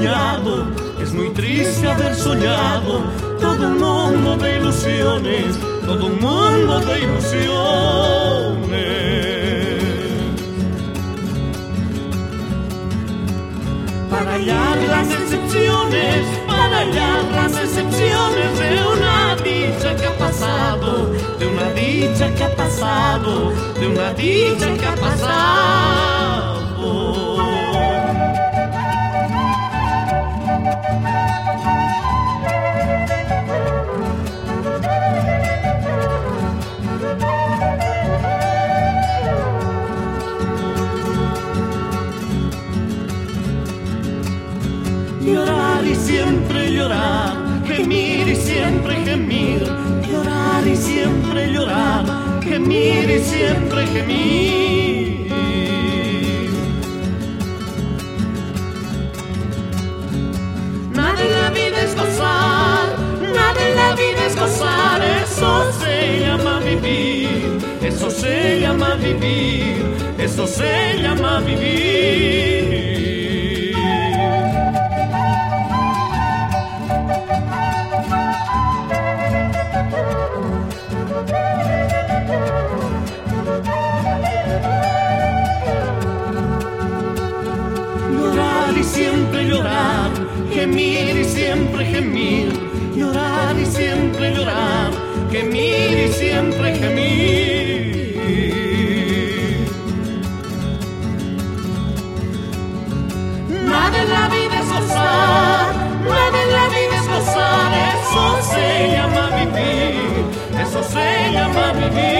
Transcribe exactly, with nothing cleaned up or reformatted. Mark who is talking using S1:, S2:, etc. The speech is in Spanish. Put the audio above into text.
S1: soñado, es muy triste haber soñado todo un mundo de ilusiones, todo un mundo de ilusiones. Para hallar las excepciones, para hallar las excepciones de una dicha que ha pasado, de una dicha que ha pasado, de una dicha que ha pasado. Llorar y siempre llorar, gemir y siempre gemir, llorar y siempre llorar, gemir y siempre gemir. Nada en la vida es gozar, nada en la vida es gozar, eso se llama vivir, eso se llama vivir, eso se llama vivir. Llorar y siempre llorar, gemir y siempre gemir, llorar y siempre llorar, gemir y siempre gemir. Nada en la vida es gozar, nada en la vida es gozar, eso se llama vivir, eso se llama vivir.